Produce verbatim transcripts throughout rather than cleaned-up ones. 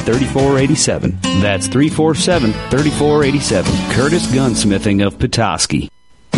three four eight seven. That's three four seven, three four eight seven. Curtis Gunsmithing of Petoskey.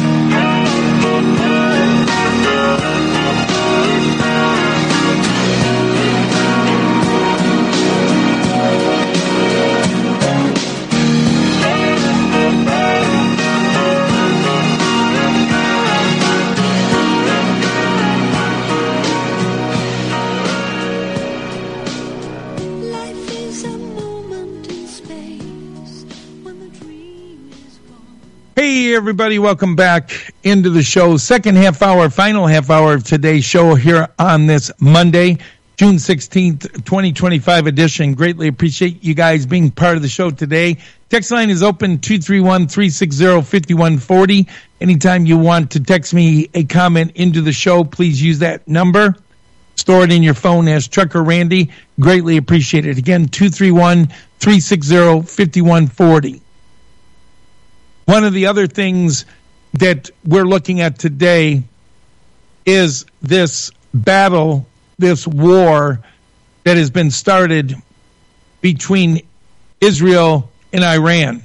Hey, everybody, welcome back into the show. Second half hour, final half hour of today's show here on this Monday, June sixteenth, twenty twenty-five edition. Greatly appreciate you guys being part of the show today. Text line is open, two three one, three six zero, five one four zero. Anytime you want to text me a comment into the show, please use that number. Store it in your phone as Trucker Randy. Greatly appreciate it. Again, two three one, three six zero, five one four zero. One of the other things that we're looking at today is this battle, this war that has been started between Israel and Iran.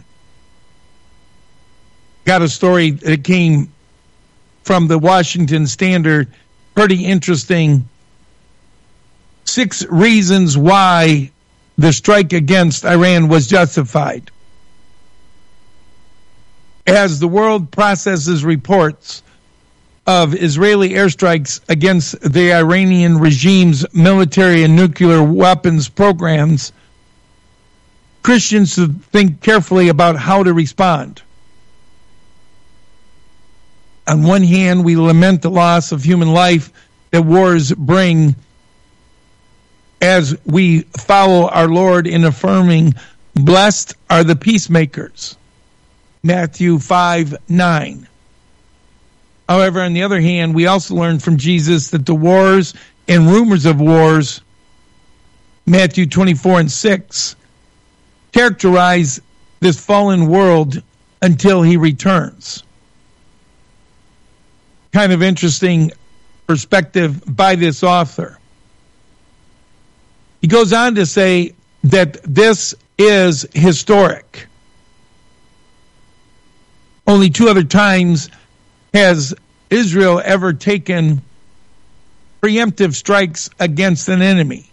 Got a story that came from the Washington Standard, pretty interesting. Six reasons why the strike against Iran was justified. As the world processes reports of Israeli airstrikes against the Iranian regime's military and nuclear weapons programs, Christians should think carefully about how to respond. On one hand, we lament the loss of human life that wars bring as we follow our Lord in affirming, "Blessed are the peacemakers." Matthew five nine. However, on the other hand, we also learn from Jesus that the wars and rumors of wars, Matthew twenty-four and six, characterize this fallen world until he returns. Kind of interesting perspective by this author. He goes on to say that this is historic. Only two other times has Israel ever taken preemptive strikes against an enemy.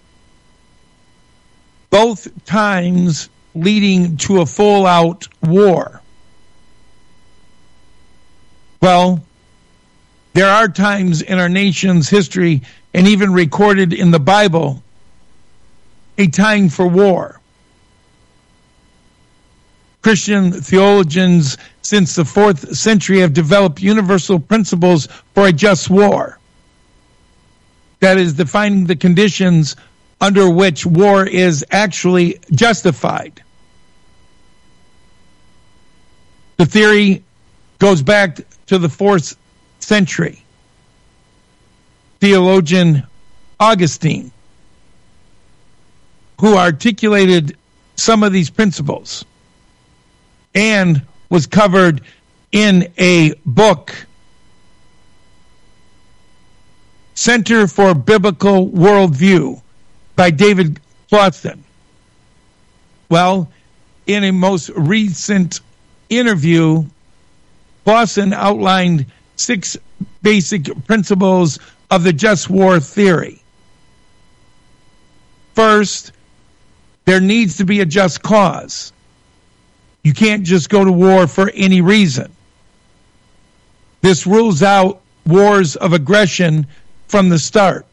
Both times leading to a full-out war. Well, there are times in our nation's history, and even recorded in the Bible, a time for war. Christian theologians since the fourth century have developed universal principles for a just war. That is, defining the conditions under which war is actually justified. The theory goes back to the fourth century. Theologian Augustine, who articulated some of these principles and was covered in a book, Center for Biblical Worldview, by David Closton. Well, in a most recent interview, Closton outlined six basic principles of the just war theory. First, there needs to be a just cause. You can't just go to war for any reason. This rules out wars of aggression from the start.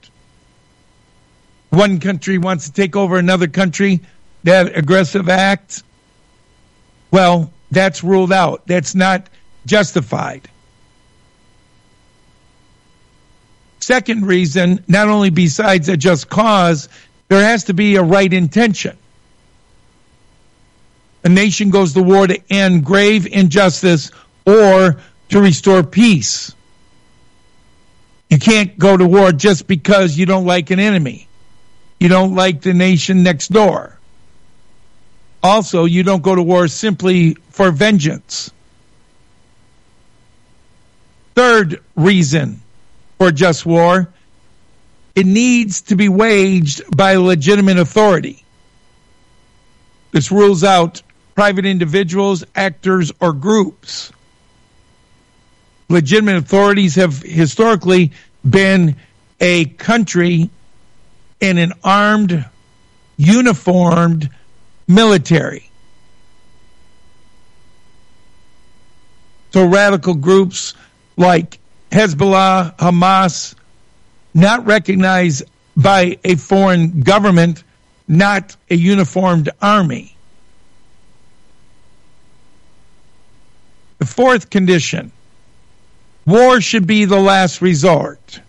One country wants to take over another country, that aggressive act, well, that's ruled out. That's not justified. Second reason, not only besides a just cause, there has to be a right intention. A nation goes to war to end grave injustice or to restore peace. You can't go to war just because you don't like an enemy. You don't like the nation next door. Also, you don't go to war simply for vengeance. Third reason for just war, it needs to be waged by legitimate authority. This rules out private individuals, actors, or groups. Legitimate authorities have historically been a country and an armed, uniformed military. So radical groups like Hezbollah, Hamas, not recognized by a foreign government, not a uniformed army. The fourth condition, war should be the last resort.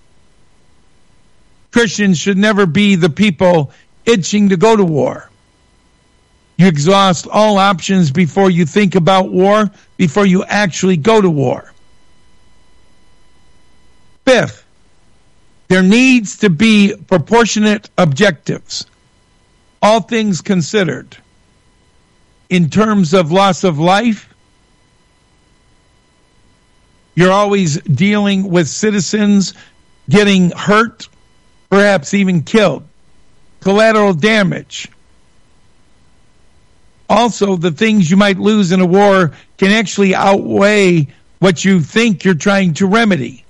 Christians should never be the people itching to go to war. You exhaust all options before you think about war, before you actually go to war. Fifth, there needs to be proportionate objectives, all things considered. In terms of loss of life, you're always dealing with citizens getting hurt, perhaps even killed. Collateral damage. Also, the things you might lose in a war can actually outweigh what you think you're trying to remedy.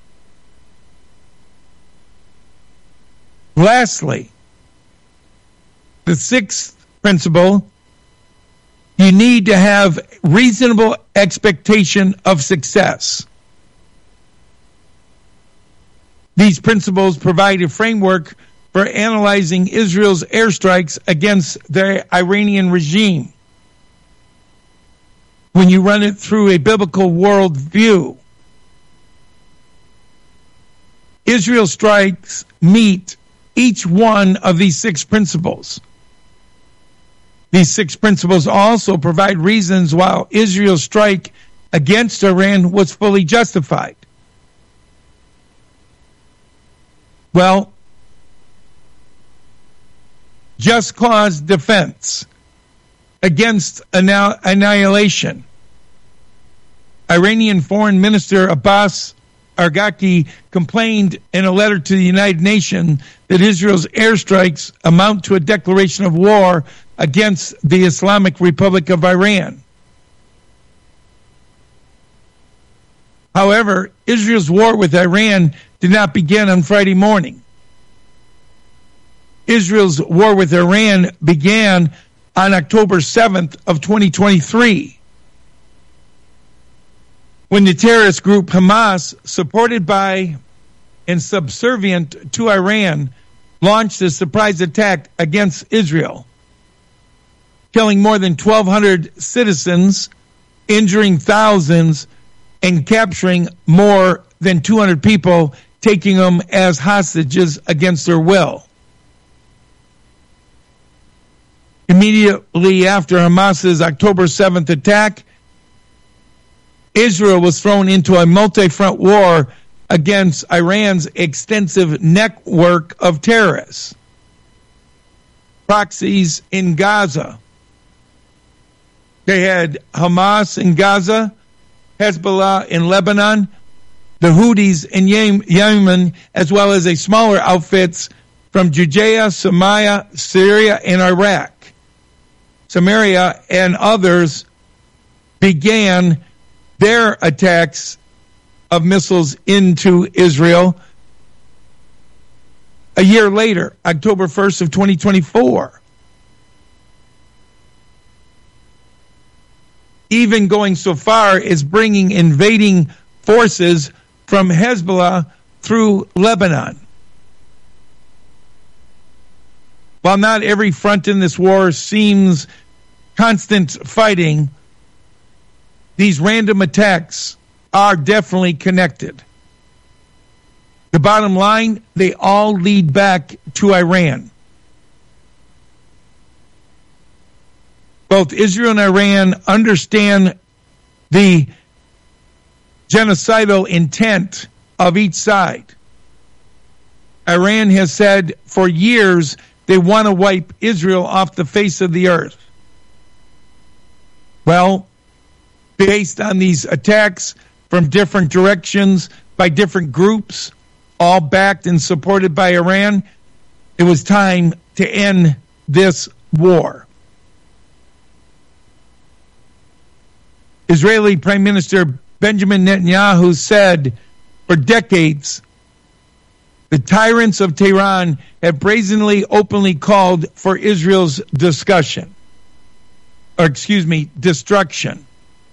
Lastly, the sixth principle, you need to have reasonable expectation of success. These principles provide a framework for analyzing Israel's airstrikes against the Iranian regime. When you run it through a biblical worldview, Israel strikes meet each one of these six principles. These six principles also provide reasons why Israel's strike against Iran was fully justified. Well, just cause defense against annihilation. Iranian Foreign Minister Abbas Araghchi complained in a letter to the United Nations that Israel's airstrikes amount to a declaration of war against the Islamic Republic of Iran. However, Israel's war with Iran did not begin on Friday morning. Israel's war with Iran began on October seventh of twenty twenty-three, when the terrorist group Hamas, supported by and subservient to Iran, launched a surprise attack against Israel, killing more than twelve hundred citizens, injuring thousands, and capturing more than two hundred people, taking them as hostages against their will. Immediately after Hamas's October seventh attack, Israel was thrown into a multi-front war against Iran's extensive network of terrorists. Proxies in Gaza. They had Hamas in Gaza, Hezbollah in Lebanon, the Houthis in Yemen, as well as a smaller outfits from Judea, Samaria, Syria, and Iraq. Samaria and others began their attacks of missiles into Israel a year later, October first of twenty twenty-four. Even going so far as bringing invading forces from Hezbollah through Lebanon. While not every front in this war seems constant fighting, these random attacks are definitely connected. The bottom line, they all lead back to Iran. Both Israel and Iran understand the genocidal intent of each side. Iran has said for years they want to wipe Israel off the face of the earth. Well, based on these attacks from different directions by different groups, all backed and supported by Iran, it was time to end this war. Israeli Prime Minister Benjamin Netanyahu said for decades, the tyrants of Tehran have brazenly, openly called for Israel's discussion, or excuse me, destruction.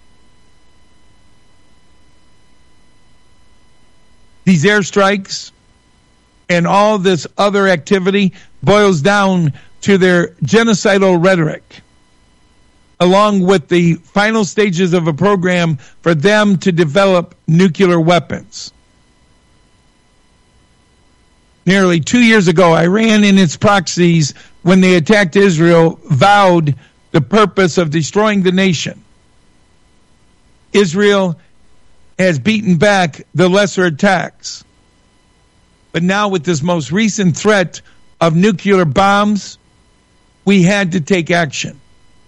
These airstrikes and all this other activity boils down to their genocidal rhetoric, along with the final stages of a program for them to develop nuclear weapons. Nearly two years ago, Iran and its proxies, when they attacked Israel, vowed the purpose of destroying the nation. Israel has beaten back the lesser attacks. But now with this most recent threat of nuclear bombs, we had to take action.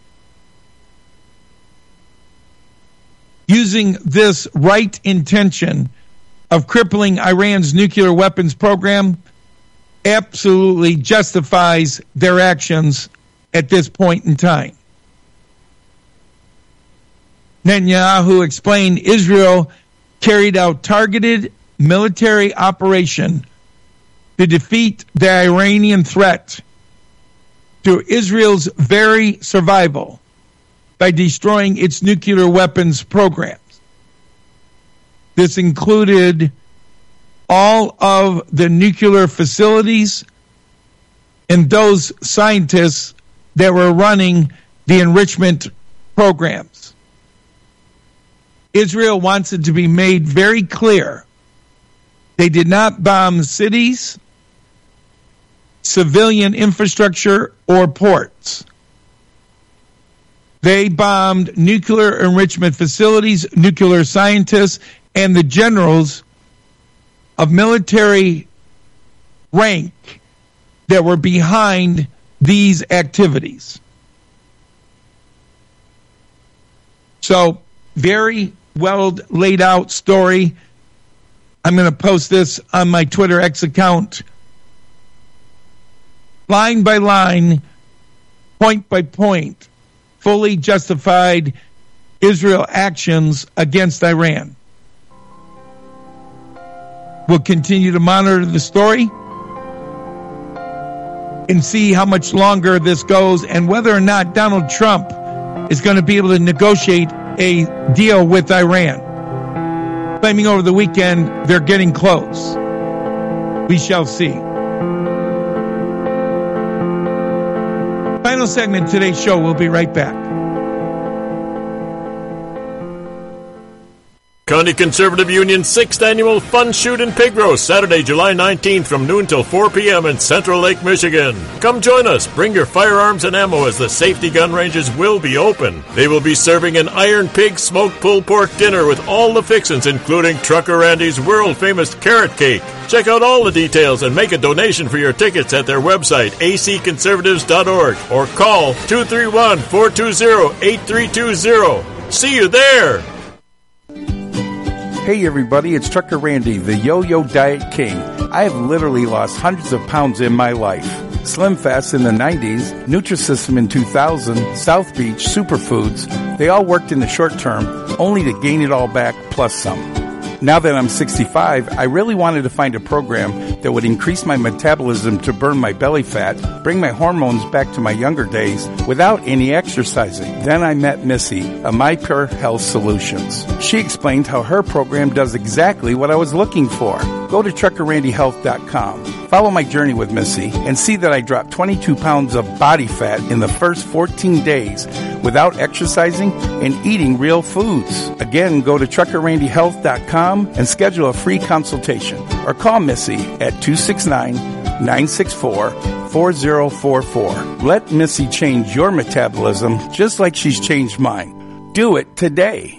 Using this right intention of crippling Iran's nuclear weapons program absolutely justifies their actions at this point in time. Netanyahu explained Israel carried out targeted military operation to defeat the Iranian threat to Israel's very survival by destroying its nuclear weapons programs. This included all of the nuclear facilities and those scientists that were running the enrichment programs. Israel wants it to be made very clear they did not bomb cities, civilian infrastructure, or ports. They bombed nuclear enrichment facilities, nuclear scientists, and the generals of military rank that were behind these activities. So, very well laid out story. I'm going to post this on my Twitter X account. Line by line, point by point, fully justified Israel actions against Iran. We'll continue to monitor the story and see how much longer this goes and whether or not Donald Trump is going to be able to negotiate a deal with Iran. Claiming over the weekend they're getting close. We shall see. Final segment of today's show. We'll be right back. County Conservative Union's sixth Annual Fun Shoot and Pig Roast, Saturday, July nineteenth from noon till four p.m. in Central Lake, Michigan. Come join us. Bring your firearms and ammo as the safety gun ranges will be open. They will be serving an Iron Pig smoked pulled pork dinner with all the fixins, including Trucker Randy's world-famous carrot cake. Check out all the details and make a donation for your tickets at their website, a c conservatives dot org, or call two three one, four two zero, eight three two zero. See you there! Hey everybody, it's Trucker Randy, the Yo-Yo Diet King. I have literally lost hundreds of pounds in my life. Slim Fast in the nineties, Nutrisystem in two thousand, South Beach, Superfoods, they all worked in the short term, only to gain it all back plus some. Now that I'm sixty-five, I really wanted to find a program that would increase my metabolism to burn my belly fat, bring my hormones back to my younger days without any exercising. Then I met Missy of My Pure Health Solutions. She explained how her program does exactly what I was looking for. Go to trucker randy health dot com. Follow my journey with Missy and see that I dropped twenty-two pounds of body fat in the first fourteen days without exercising and eating real foods. Again, go to trucker randy health dot com and schedule a free consultation or call Missy at two six nine, nine six four, four zero four four. Let Missy change your metabolism just like she's changed mine. Do it today.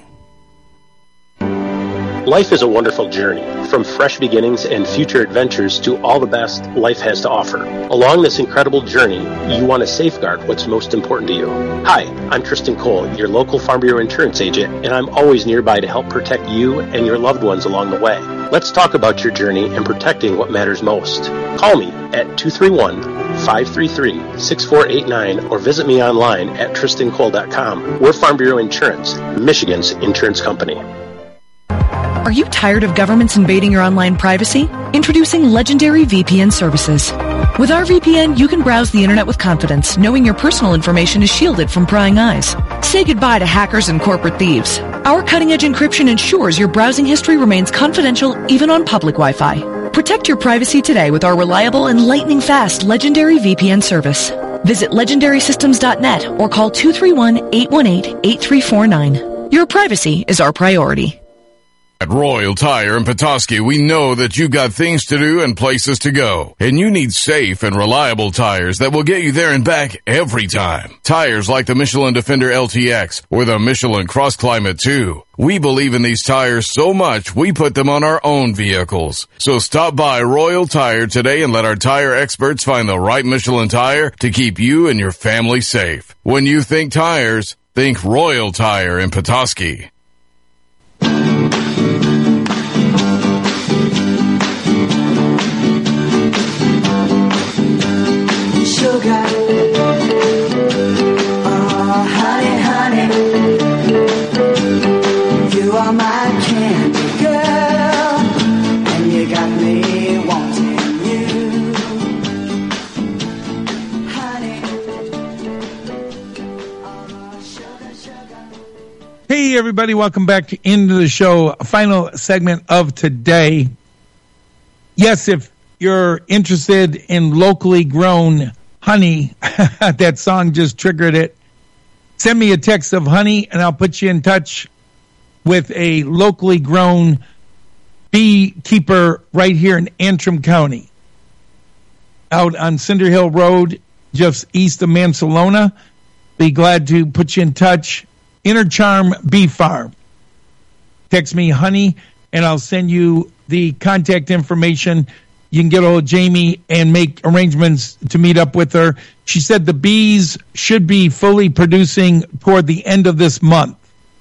Life is a wonderful journey, from fresh beginnings and future adventures to all the best life has to offer. Along this incredible journey, you want to safeguard what's most important to you. Hi, I'm Tristan Cole, your local Farm Bureau insurance agent, and I'm always nearby to help protect you and your loved ones along the way. Let's talk about your journey and protecting what matters most. Call me at two three one, five three three, six four eight nine or visit me online at tristan cole dot com. We're Farm Bureau Insurance, Michigan's insurance company. Are you tired of governments invading your online privacy? Introducing Legendary V P N services. With our V P N, you can browse the internet with confidence, knowing your personal information is shielded from prying eyes. Say goodbye to hackers and corporate thieves. Our cutting-edge encryption ensures your browsing history remains confidential even on public Wi-Fi. Protect your privacy today with our reliable and lightning-fast Legendary V P N service. Visit legendary systems dot net or call two three one, eight one eight, eight three four nine. Your privacy is our priority. At Royal Tire in Petoskey, we know that you've got things to do and places to go, and you need safe and reliable tires that will get you there and back every time. Tires like the Michelin Defender L T X or the Michelin Cross Climate two. We believe in these tires so much, we put them on our own vehicles. So stop by Royal Tire today and let our tire experts find the right Michelin tire to keep you and your family safe. When you think tires, think Royal Tire in Petoskey. Sugar, oh honey, honey, you are my candy girl, and you got me wanting you, honey, oh sugar, sugar. Hey everybody, welcome back into the show. Final segment of today. Yes, if you're interested in locally grown honey, that song just triggered it. Send me a text of honey and I'll put you in touch with a locally grown beekeeper right here in Antrim County. Out on Cinder Hill Road, just east of Mansalona. Be glad to put you in touch. Inner Charm Bee Farm. Text me honey and I'll send you the contact information. You can get old Jamie and make arrangements to meet up with her. She said the bees should be fully producing toward the end of this month.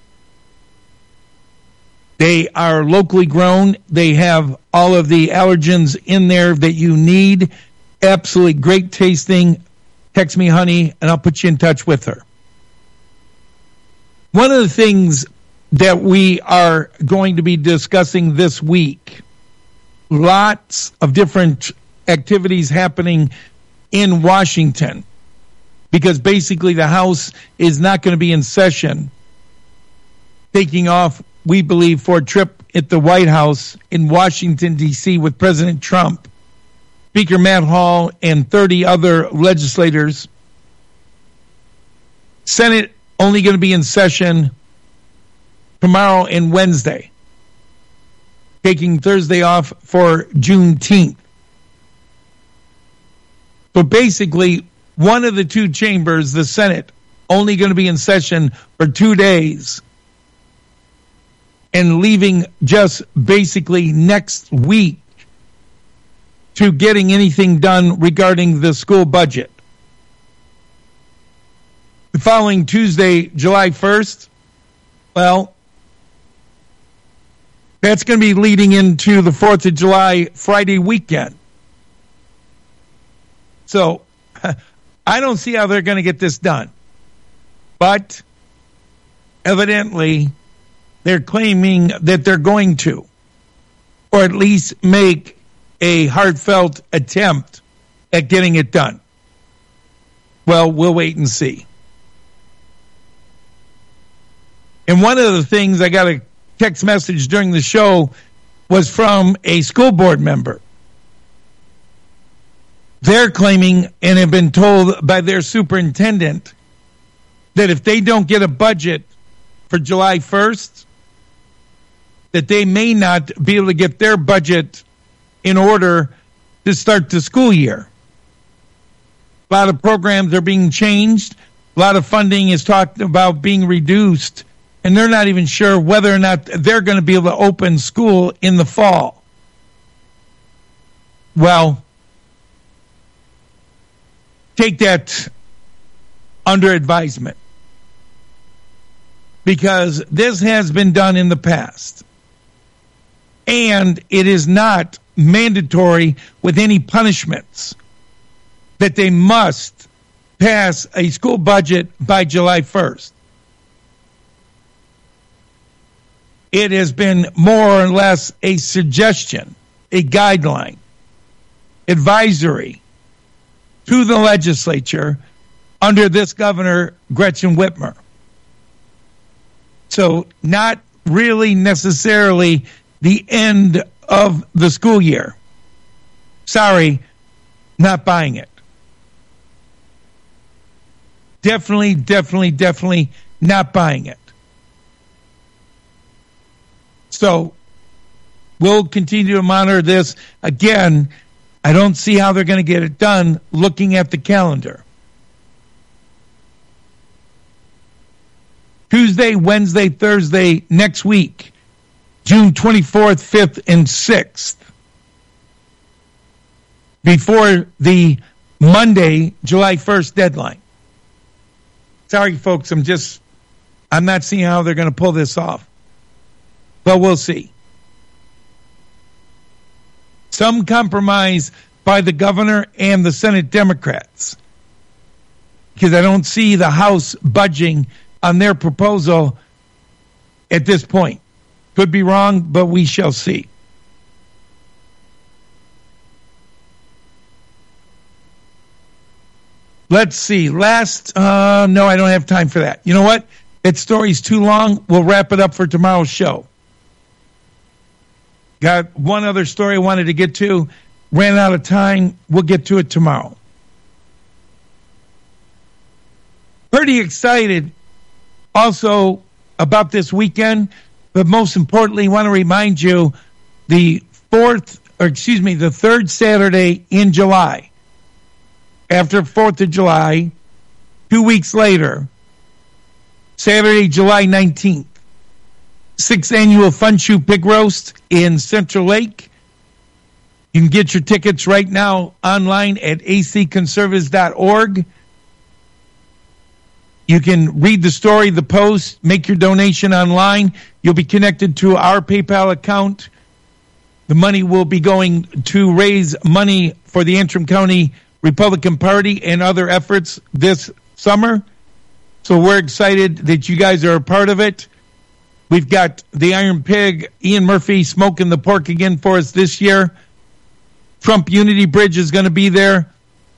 They are locally grown. They have all of the allergens in there that you need. Absolutely great tasting. Text me, honey, and I'll put you in touch with her. One of the things that we are going to be discussing this week, lots of different activities happening in Washington because basically the House is not going to be in session, taking off, we believe, for a trip at the White House in Washington, D C with President Trump, Speaker Matt Hall, and thirty other legislators. Senate only going to be in session tomorrow and Wednesday, taking Thursday off for Juneteenth. So basically, one of the two chambers, the Senate, only going to be in session for two days and leaving just basically next week to getting anything done regarding the school budget. The following Tuesday, July first, well, that's going to be leading into the fourth of July Friday weekend. So I don't see how they're going to get this done. But evidently, they're claiming that they're going to, or at least make a heartfelt attempt at getting it done. Well, we'll wait and see. And one of the things I got a text message during the show was from a school board member. They're claiming and have been told by their superintendent that if they don't get a budget for July first, that they may not be able to get their budget in order to start the school year. A lot of programs are being changed. A lot of funding is talked about being reduced. And they're not even sure whether or not they're going to be able to open school in the fall. Well, take that under advisement, because this has been done in the past. And it is not mandatory with any punishments. that they must pass a school budget by July first. It has been more or less a suggestion, a guideline, advisory to the legislature under this governor, Gretchen Whitmer. So not really necessarily the end of the school year. Sorry, not buying it. Definitely, definitely, definitely not buying it. So we'll continue to monitor this. Again, I don't see how they're going to get it done looking at the calendar. Tuesday, Wednesday, Thursday, next week, June twenty-fourth, fifth, and sixth. Before the Monday, July first deadline. Sorry, folks, I'm just, I'm not seeing how they're going to pull this off. But we'll see. Some compromise by the governor and the Senate Democrats. Because I don't see the House budging on their proposal at this point. Could be wrong, but we shall see. Let's see. Last, uh, no, I don't have time for that. You know what? That story's too long. We'll wrap it up for tomorrow's show. Got one other story I wanted to get to. Ran out of time. We'll get to it tomorrow. Pretty excited also about this weekend, but most importantly, want to remind you the fourth, or excuse me, the third Saturday in July. After fourth of July, two weeks later, Saturday, July nineteenth, sixth annual Fun Shoot Pig Roast in Central Lake. You can get your tickets right now online at a c conservatives dot org. You can read the story, the post, make your donation online. You'll be connected to our PayPal account. The money will be going to raise money for the Antrim County Republican Party and other efforts this summer. So we're excited that you guys are a part of it. We've got the Iron Pig, Ian Murphy, smoking the pork again for us this year. Trump Unity Bridge is going to be there.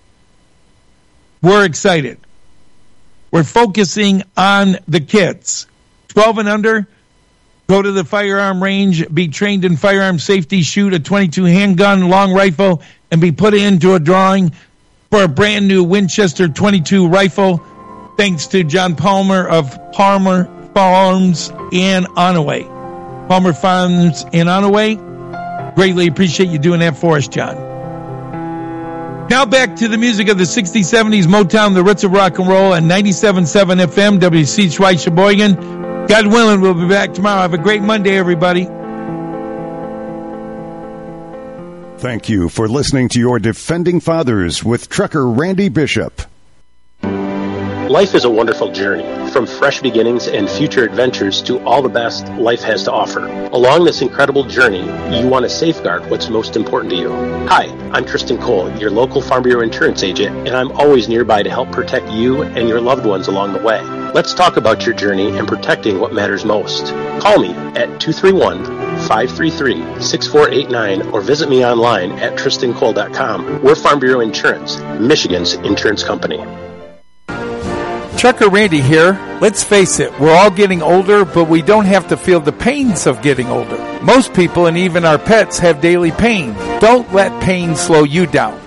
We're excited. We're focusing on the kids. twelve and under, go to the firearm range, be trained in firearm safety, shoot a twenty-two handgun, long rifle, and be put into a drawing for a brand new Winchester twenty-two rifle, thanks to John Palmer of Palmer Farms in Onaway. Palmer Farms in Onaway. Greatly appreciate you doing that for us, John. Now back to the music of the sixties, seventies, Motown, the roots of rock and roll, and ninety-seven point seven F M, W C H Y Sheboygan. God willing, we'll be back tomorrow. Have a great Monday, everybody. Thank you for listening to your Defending Fathers with Trucker Randy Bishop. Life is a wonderful journey, from fresh beginnings and future adventures to all the best life has to offer. Along this incredible journey, you want to safeguard what's most important to you. Hi, I'm Tristan Cole, your local Farm Bureau insurance agent, and I'm always nearby to help protect you and your loved ones along the way. Let's talk about your journey and protecting what matters most. Call me at two three one, five three three, six four eight nine or visit me online at tristan cole dot com. We're Farm Bureau Insurance, Michigan's insurance company. Trucker Randy here. Let's face it, we're all getting older, but we don't have to feel the pains of getting older. Most people and even our pets have daily pain. Don't let pain slow you down.